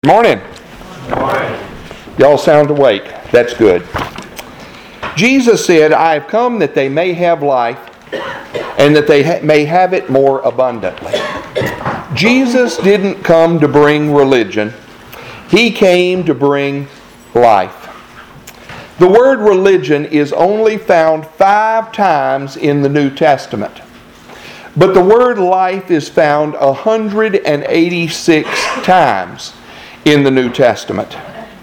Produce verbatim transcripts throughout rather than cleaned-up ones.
Morning. Morning. Y'all sound awake. That's good. Jesus said, I have come that they may have life and that they ha- may have it more abundantly. Jesus didn't come to bring religion. He came to bring life. The word religion is only found five times in the New Testament. But the word life is found one hundred eighty-six times in the New Testament.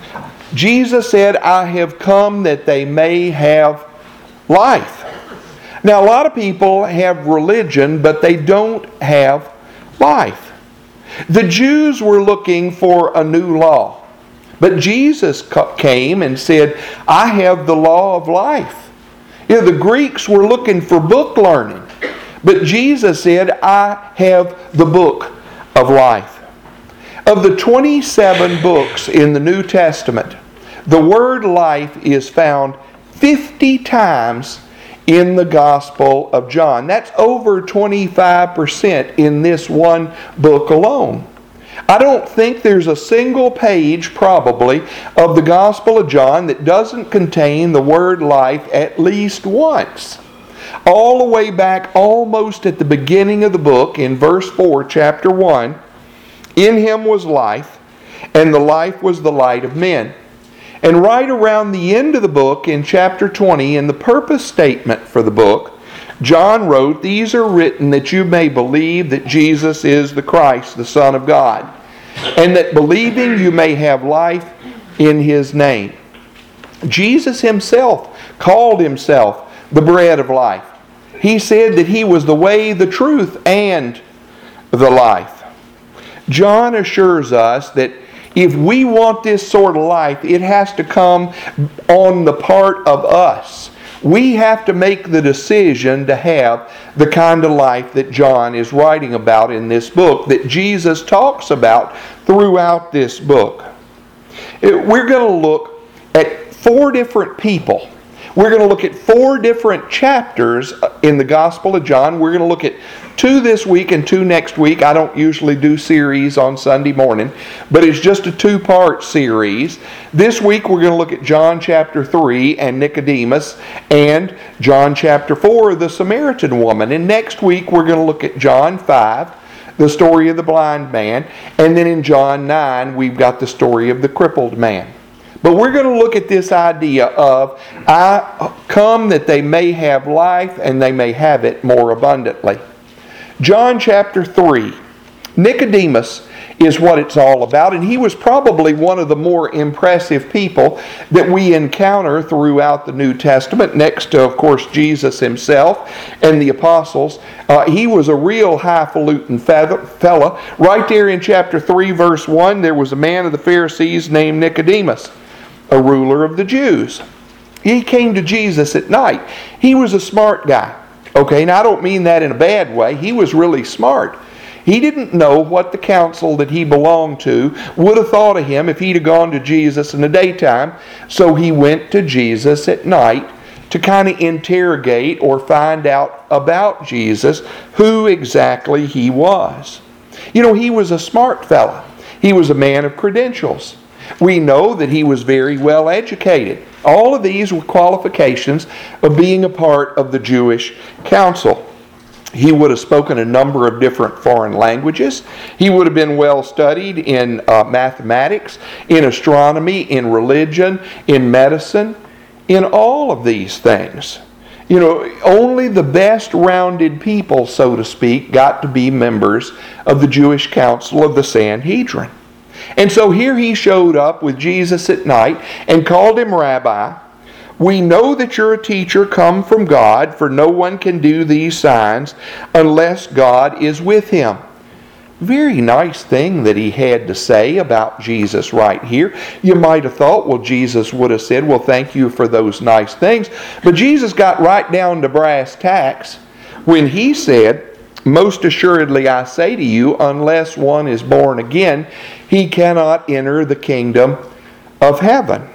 Jesus said, I have come that they may have life. Now, a lot of people have religion, but they don't have life. The Jews were looking for a new law, but Jesus came and said, I have the law of life. You know, the Greeks were looking for book learning, but Jesus said, I have the book of life. Of the twenty-seven books in the New Testament, the word life is found fifty times in the Gospel of John. That's over twenty-five percent in this one book alone. I don't think there's a single page, probably, of the Gospel of John that doesn't contain the word life at least once. All the way back almost at the beginning of the book, in verse four, chapter one, in him was life, and the life was the light of men. And right around the end of the book, in chapter twenty, in the purpose statement for the book, John wrote, These are written that you may believe that Jesus is the Christ, the Son of God, and that believing you may have life in His name. Jesus Himself called Himself the bread of life. He said that He was the way, the truth, and the life. John assures us that if we want this sort of life, it has to come on the part of us. We have to make the decision to have the kind of life that John is writing about in this book, that Jesus talks about throughout this book. We're going to look at four different people. We're going to look at four different chapters in the Gospel of John. We're going to look at two this week and two next week. I don't usually do series on Sunday morning, but it's just a two-part series. This week we're going to look at John chapter three and Nicodemus, and John chapter four, the Samaritan woman. And next week we're going to look at John five, the story of the blind man, and then in John nine we've got the story of the crippled man. But we're going to look at this idea of, I come that they may have life and they may have it more abundantly. John chapter three. Nicodemus is what it's all about, and he was probably one of the more impressive people that we encounter throughout the New Testament, next to, of course, Jesus Himself and the apostles. Uh, he was a real highfalutin fella. Right there in chapter three, verse one, there was a man of the Pharisees named Nicodemus, a ruler of the Jews. He came to Jesus at night. He was a smart guy. Okay, now I don't mean that in a bad way. He was really smart. He didn't know what the council that he belonged to would have thought of him if he'd have gone to Jesus in the daytime. So he went to Jesus at night to kind of interrogate or find out about Jesus, who exactly he was. You know, he was a smart fella. He was a man of credentials. We know that he was very well educated. All of these were qualifications of being a part of the Jewish council. He would have spoken a number of different foreign languages. He would have been well studied in uh, mathematics, in astronomy, in religion, in medicine, in all of these things. You know, only the best rounded people, so to speak, got to be members of the Jewish council of the Sanhedrin. And so here he showed up with Jesus at night and called him Rabbi. We know that you're a teacher come from God, for no one can do these signs unless God is with him. Very nice thing that he had to say about Jesus right here. You might have thought, well, Jesus would have said, well, thank you for those nice things. But Jesus got right down to brass tacks when he said, most assuredly I say to you, unless one is born again, he cannot enter the kingdom of heaven.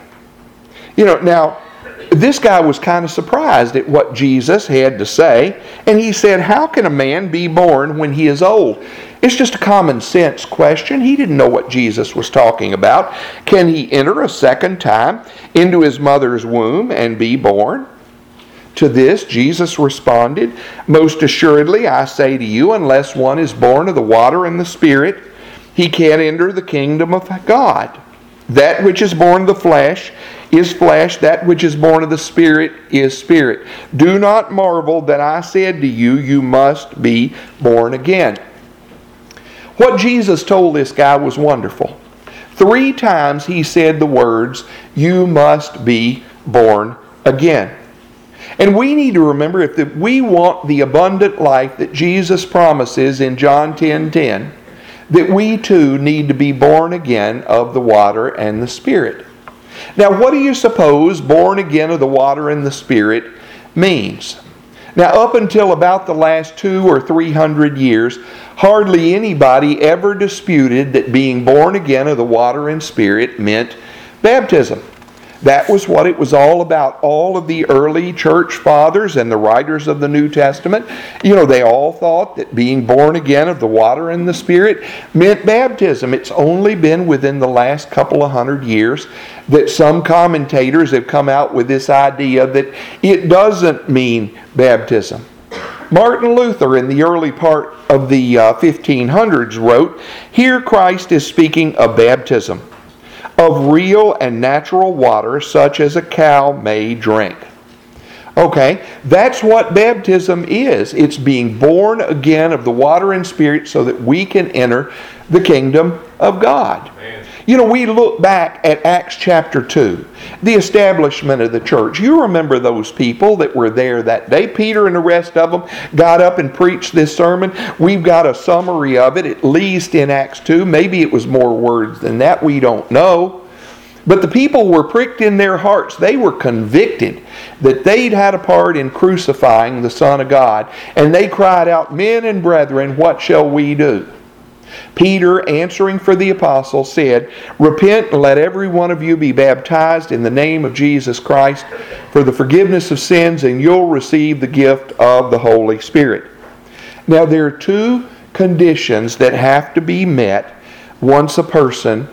You know, now, this guy was kind of surprised at what Jesus had to say, and he said, how can a man be born when he is old? It's just a common sense question. He didn't know what Jesus was talking about. Can he enter a second time into his mother's womb and be born? To this, Jesus responded, "Most assuredly, I say to you, unless one is born of the water and the Spirit, he can't enter the kingdom of God. That which is born of the flesh is flesh, that which is born of the Spirit is spirit. Do not marvel that I said to you, you must be born again." What Jesus told this guy was wonderful. Three times he said the words, "You must be born again." And we need to remember, if we want the abundant life that Jesus promises in John ten ten, that we too need to be born again of the water and the Spirit. Now, what do you suppose born again of the water and the Spirit means? Now, up until about the last two or three hundred years, hardly anybody ever disputed that being born again of the water and Spirit meant baptism. That was what it was all about. All of the early church fathers and the writers of the New Testament, you know, they all thought that being born again of the water and the Spirit meant baptism. It's only been within the last couple of hundred years that some commentators have come out with this idea that it doesn't mean baptism. Martin Luther, in the early part of the uh, fifteen hundreds, wrote, "Here Christ is speaking of baptism, of real and natural water such as a cow may drink." Okay, that's what baptism is. It's being born again of the water and Spirit so that we can enter the kingdom of God. Amen. You know, we look back at Acts chapter two, the establishment of the church. You remember those people that were there that day. Peter and the rest of them got up and preached this sermon. We've got a summary of it, at least in Acts two. Maybe it was more words than that. We don't know. But the people were pricked in their hearts. They were convicted that they'd had a part in crucifying the Son of God. And they cried out, "Men and brethren, what shall we do?" Peter, answering for the apostles, said, "Repent and let every one of you be baptized in the name of Jesus Christ for the forgiveness of sins, and you'll receive the gift of the Holy Spirit." Now, there are two conditions that have to be met once a person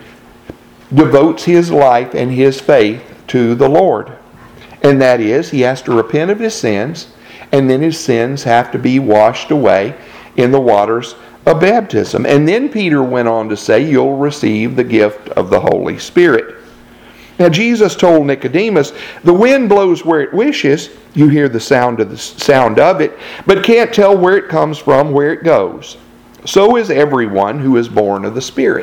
devotes his life and his faith to the Lord. And that is, he has to repent of his sins, and then his sins have to be washed away in the waters of baptism. And then Peter went on to say, you'll receive the gift of the Holy Spirit. Now, Jesus told Nicodemus, the wind blows where it wishes. You hear the sound of the sound of it, but can't tell where it comes from, where it goes. So is everyone who is born of the Spirit.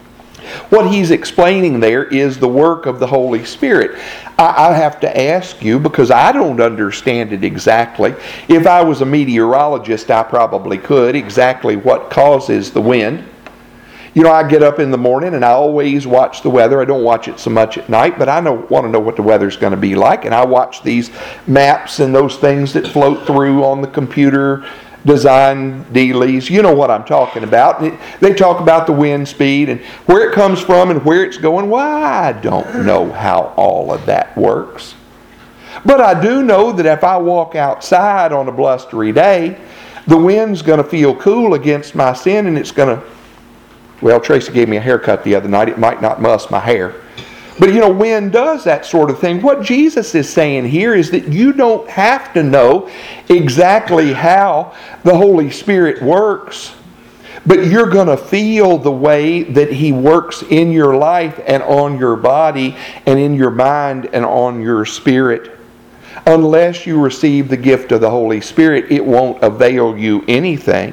What he's explaining there is the work of the Holy Spirit. I, I have to ask you, because I don't understand it exactly. If I was a meteorologist, I probably could, exactly what causes the wind. You know, I get up in the morning and I always watch the weather. I don't watch it so much at night, but I know, want to know what the weather's going to be like. And I watch these maps and those things that float through on the computer design dealies. You know what I'm talking about. They talk about the wind speed and where it comes from and where it's going. Well, I don't know how all of that works. But I do know that if I walk outside on a blustery day, the wind's going to feel cool against my sin, and it's going to, well, Tracy gave me a haircut the other night. It might not muss my hair. But you know, wind does that sort of thing. What Jesus is saying here is that you don't have to know exactly how the Holy Spirit works, but you're going to feel the way that He works in your life and on your body and in your mind and on your spirit. Unless you receive the gift of the Holy Spirit, it won't avail you anything.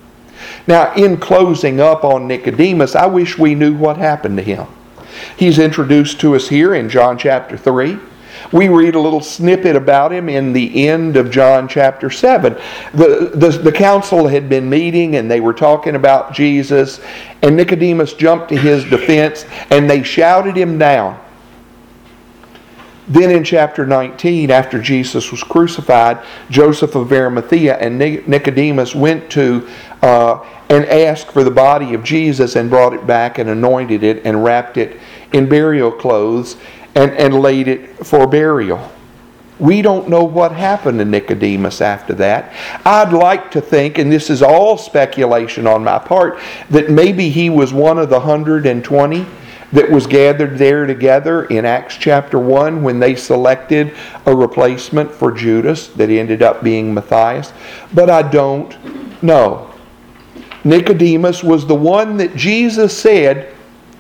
Now, in closing up on Nicodemus, I wish we knew what happened to him. He's introduced to us here in John chapter three. We read a little snippet about him in the end of John chapter seven. The, the, the council had been meeting and they were talking about Jesus, and Nicodemus jumped to his defense and they shouted him down. Then in chapter nineteen, after Jesus was crucified, Joseph of Arimathea and Nicodemus went to uh, and asked for the body of Jesus and brought it back and anointed it and wrapped it in burial clothes and, and laid it for burial. We don't know what happened to Nicodemus after that. I'd like to think, and this is all speculation on my part, that maybe he was one of the one hundred twenty that was gathered there together in Acts chapter one when they selected a replacement for Judas that ended up being Matthias. But I don't know. Nicodemus was the one that Jesus said,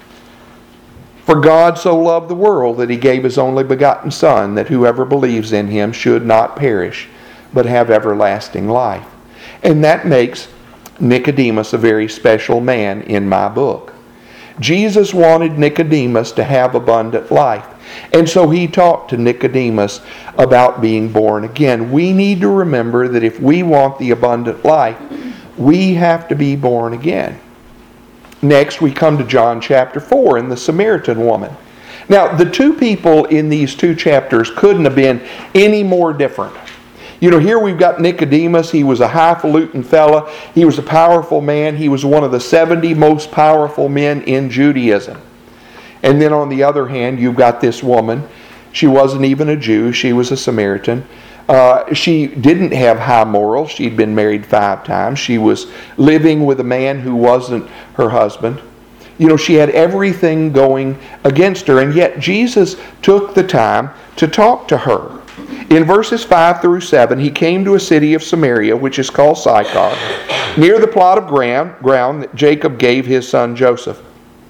"For God so loved the world that He gave His only begotten Son, that whoever believes in Him should not perish, but have everlasting life." And that makes Nicodemus a very special man in my book. Jesus wanted Nicodemus to have abundant life. And so He talked to Nicodemus about being born again. We need to remember that if we want the abundant life, we have to be born again. Next, we come to John chapter four and the Samaritan woman. Now, the two people in these two chapters couldn't have been any more different. You know, here we've got Nicodemus. He was a highfalutin fella. He was a powerful man. He was one of the seventy most powerful men in Judaism. And then on the other hand, you've got this woman. She wasn't even a Jew. She was a Samaritan. Uh, she didn't have high morals. She'd been married five times. She was living with a man who wasn't her husband. You know, she had everything going against her. And yet Jesus took the time to talk to her. In verses five through seven, He came to a city of Samaria, which is called Sychar, near the plot of ground, ground that Jacob gave his son Joseph.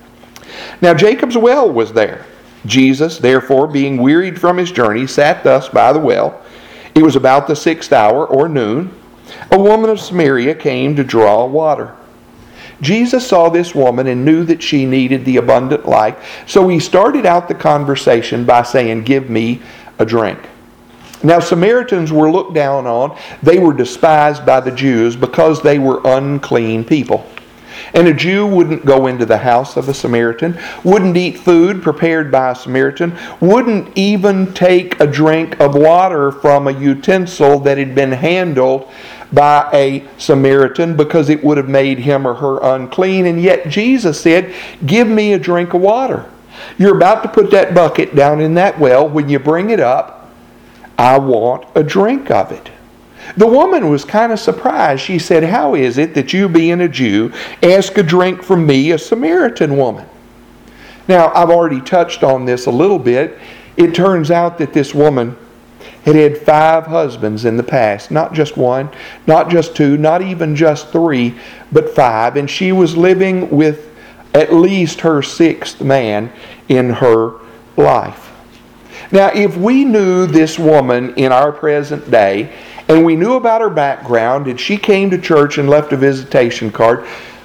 Now Jacob's well was there. Jesus, therefore, being wearied from his journey, sat thus by the well. It was about the sixth hour, or noon. A woman of Samaria came to draw water. Jesus saw this woman and knew that she needed the abundant life, so He started out the conversation by saying, "Give me a drink." Now, Samaritans were looked down on. They were despised by the Jews because they were unclean people. And a Jew wouldn't go into the house of a Samaritan, wouldn't eat food prepared by a Samaritan, wouldn't even take a drink of water from a utensil that had been handled by a Samaritan because it would have made him or her unclean. And yet Jesus said, "Give me a drink of water. You're about to put that bucket down in that well. When you bring it up, I want a drink of it." The woman was kind of surprised. She said, "How is it that you, being a Jew, ask a drink from me, a Samaritan woman?" Now, I've already touched on this a little bit. It turns out that this woman had had five husbands in the past. Not just one, not just two, not even just three, but five. And she was living with at least her sixth man in her life. Now, if we knew this woman in our present day, and we knew about her background, and she came to church and left a visitation card,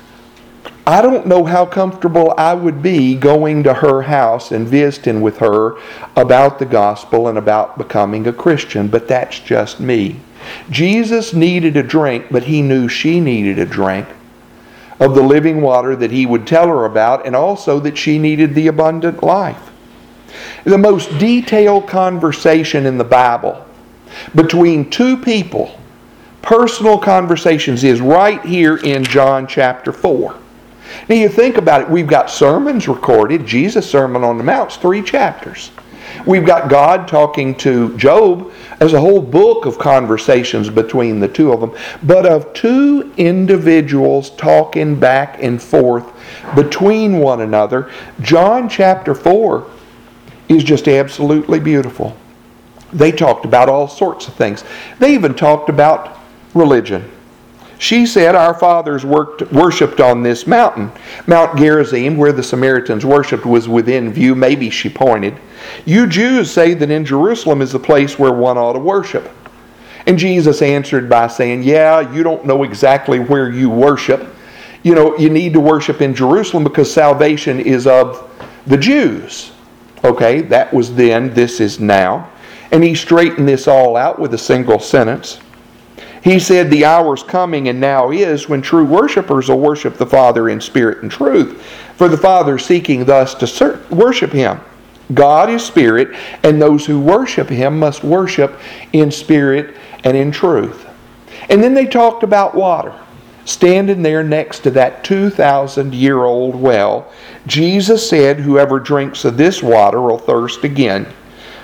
I don't know how comfortable I would be going to her house and visiting with her about the gospel and about becoming a Christian, but that's just me. Jesus needed a drink, but He knew she needed a drink of the living water that He would tell her about, and also that she needed the abundant life. The most detailed conversation in the Bible between two people, personal conversations, is right here in John chapter four. Now you think about it, we've got sermons recorded. Jesus' Sermon on the Mount's three chapters. We've got God talking to Job as a whole book of conversations between the two of them. But of two individuals talking back and forth between one another, John chapter four is just absolutely beautiful. They talked about all sorts of things. They even talked about religion. She said, "Our fathers worked, worshipped on this mountain." Mount Gerizim, where the Samaritans worshipped, was within view. Maybe she pointed. "You Jews say that in Jerusalem is the place where one ought to worship." And Jesus answered by saying, "Yeah, you don't know exactly where you worship. You know, you need to worship in Jerusalem because salvation is of the Jews." Okay, that was then, this is now. And He straightened this all out with a single sentence. He said, "The hour's coming and now is when true worshipers will worship the Father in spirit and truth. For the Father is seeking thus to worship Him. God is spirit, and those who worship Him must worship in spirit and in truth." And then they talked about water. Standing there next to that two thousand year old well, Jesus said, "Whoever drinks of this water will thirst again.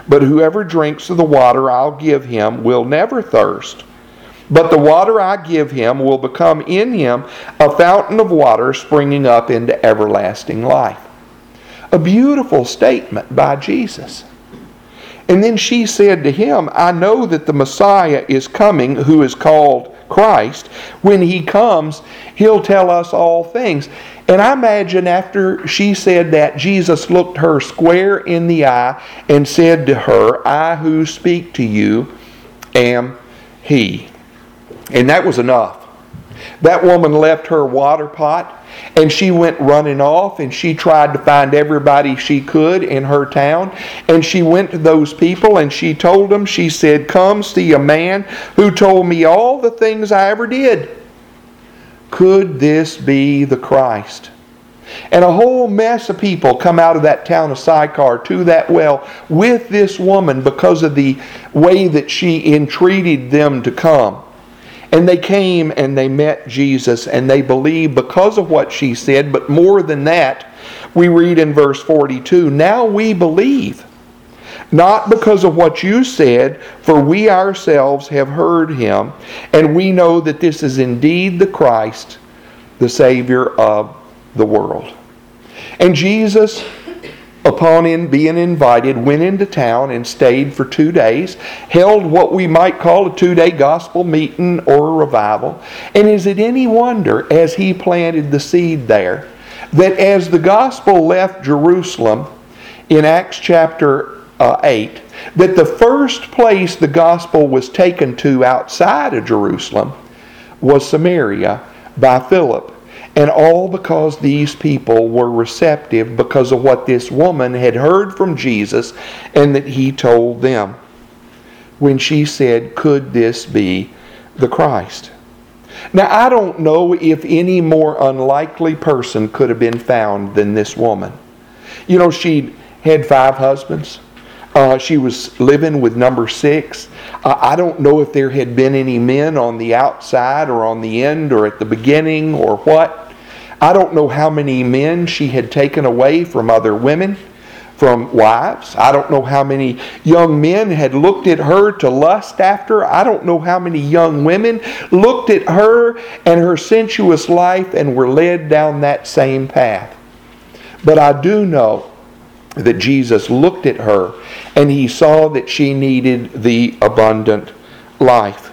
But whoever drinks of the water I'll give him will never thirst. But the water I give him will become in him a fountain of water springing up into everlasting life. A beautiful statement by Jesus. And then she said to him, I know that the Messiah is coming, who is called Christ. When he comes, he'll tell us all things. And I imagine after she said that, Jesus looked her square in the eye and said to her, I who speak to you am he. And that was enough. That woman left her water pot and she went running off and she tried to find everybody she could in her town. And she went to those people and she told them, she said, come see a man who told me all the things I ever did. Could this be the Christ? And a whole mess of people come out of that town of Sychar to that well with this woman because of the way that she entreated them to come. And they came and they met Jesus and they believed because of what she said. But more than that, we read in verse forty-two, now we believe, not because of what you said, for we ourselves have heard him, and we know that this is indeed the Christ, the Savior of the world. And Jesus, upon in being invited, went into town and stayed for two days, held what we might call a two-day gospel meeting or a revival. And is it any wonder, as he planted the seed there, that as the gospel left Jerusalem in Acts chapter uh, eight, that the first place the gospel was taken to outside of Jerusalem was Samaria by Philip. And all because these people were receptive because of what this woman had heard from Jesus and that he told them. When she said, could this be the Christ? Now, I don't know if any more unlikely person could have been found than this woman. You know, she had five husbands. Uh, she was living with number six. Uh, I don't know if there had been any men on the outside or on the end or at the beginning or what. I don't know how many men she had taken away from other women, from wives. I don't know how many young men had looked at her to lust after. I don't know how many young women looked at her and her sensuous life and were led down that same path. But I do know that Jesus looked at her and he saw that she needed the abundant life.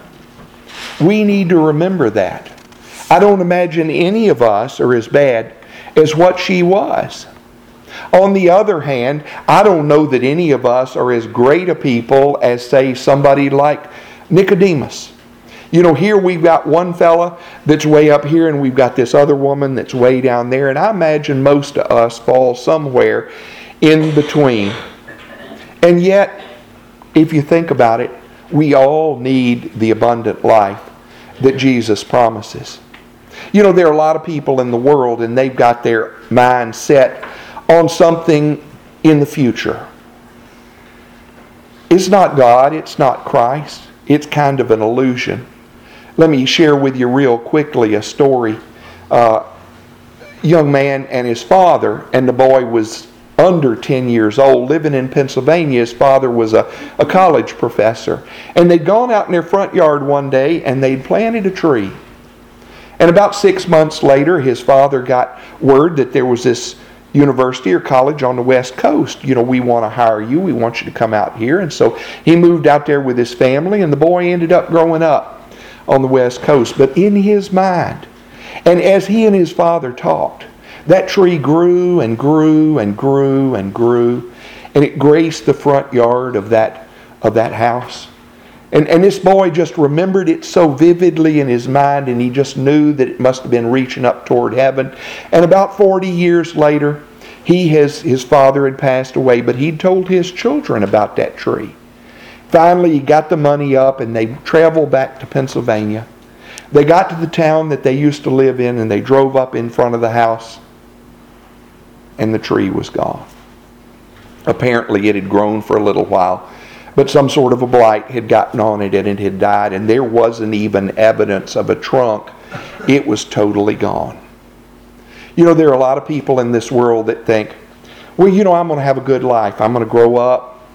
We need to remember that. I don't imagine any of us are as bad as what she was. On the other hand, I don't know that any of us are as great a people as, say, somebody like Nicodemus. You know, here we've got one fella that's way up here and we've got this other woman that's way down there. And I imagine most of us fall somewhere in between. And yet, if you think about it, we all need the abundant life that Jesus promises. You know, there are a lot of people in the world and they've got their mind set on something in the future. It's not God, it's not Christ. It's kind of an illusion. Let me share with you real quickly a story. Uh, young man and his father, and the boy was under ten years old, living in Pennsylvania. His father was a, a college professor. And they'd gone out in their front yard one day and they'd planted a tree. And about six months later, his father got word that there was this university or college on the West Coast. You know, we want to hire you. We want you to come out here. And so he moved out there with his family, and the boy ended up growing up on the West Coast. But in his mind, and as he and his father talked, that tree grew and grew and grew and grew, and it graced the front yard of that of that house. And, and this boy just remembered it so vividly in his mind, and he just knew that it must have been reaching up toward heaven. And about forty years later, he has his father had passed away, but he'd told his children about that tree. Finally, he got the money up, and they traveled back to Pennsylvania. They got to the town that they used to live in, and they drove up in front of the house, and the tree was gone. Apparently, it had grown for a little while, but some sort of a blight had gotten on it and it had died, and there wasn't even evidence of a trunk. It was totally gone. You know, there are a lot of people in this world that think, well, you know, I'm going to have a good life. I'm going to grow up.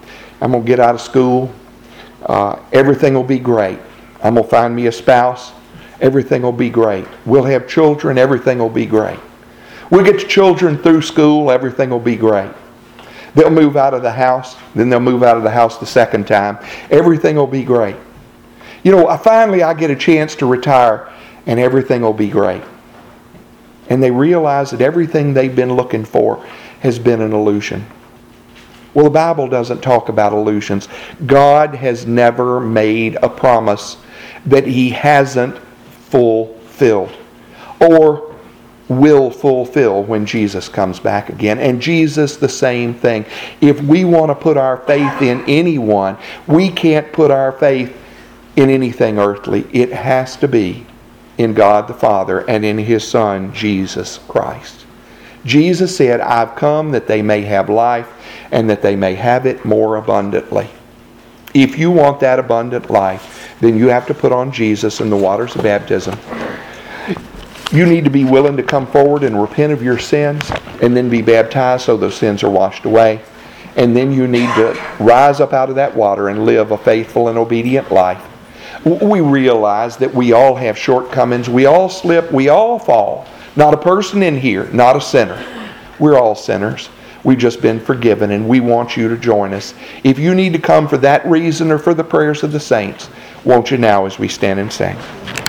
I'm going to get out of school. Uh, everything will be great. I'm going to find me a spouse. Everything will be great. We'll have children. Everything will be great. We'll get the children through school. Everything will be great. They'll move out of the house. Then they'll move out of the house the second time. Everything will be great. You know, I finally I get a chance to retire and everything will be great. And they realize that everything they've been looking for has been an illusion. Well, the Bible doesn't talk about illusions. God has never made a promise that He hasn't fulfilled or will fulfill when Jesus comes back again. And Jesus, the same thing. If we want to put our faith in anyone, we can't put our faith in anything earthly. It has to be in God the Father and in His Son, Jesus Christ. Jesus said, I've come that they may have life and that they may have it more abundantly. If you want that abundant life, then you have to put on Jesus in the waters of baptism. You need to be willing to come forward and repent of your sins and then be baptized so those sins are washed away. And then you need to rise up out of that water and live a faithful and obedient life. We realize that we all have shortcomings. We all slip. We all fall. Not a person in here, not a sinner. We're all sinners. We've just been forgiven, and we want you to join us. If you need to come for that reason or for the prayers of the saints, won't you now as we stand and sing?